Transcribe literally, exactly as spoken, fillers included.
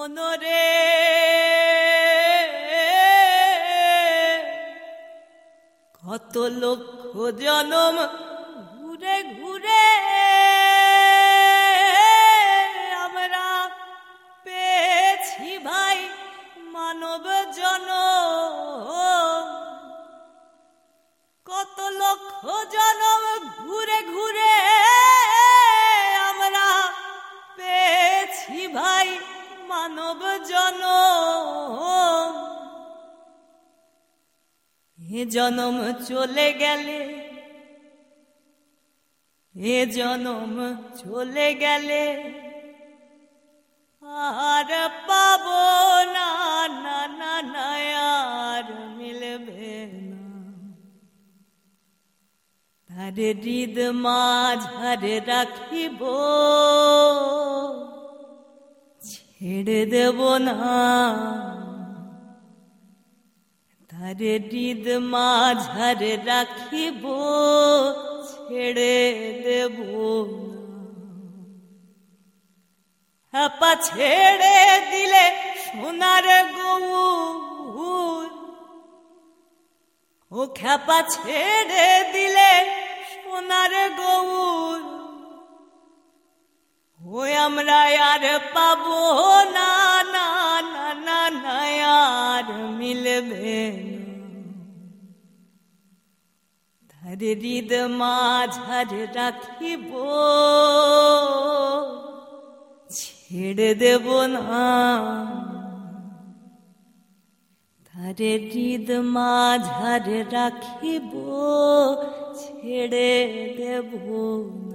মনরে কত লক্ষ জনম ঘুরে ঘুরে আমরা পেয়েছি ভাই মানব জনম। কত লক্ষ জনম ঘুরে ঘুরে আমরা পেয়েছি ভাই মানব জনম। এ জনম চলে গেলে এ জনম চলে গেলে আর পাবো না না না না আর মিলবে না। তার হৃদ মাঝারে রাখিব ছেড়ে দেব না। তার হৃদ মাঝারে রাখিব ছেড়ে দেব না। পা ছেড়ে দিলে সোনার গৌর, ও খ্যাপা ছেড়ে দিলে সোনার গৌর, ওই আমরা আর পাবো না না না না না আর মিলবে না। তার হৃদ মাঝারে রাখিব ছেড়ে দেব না। তার হৃদ মাঝারে রাখিব ছেড়ে দেব না।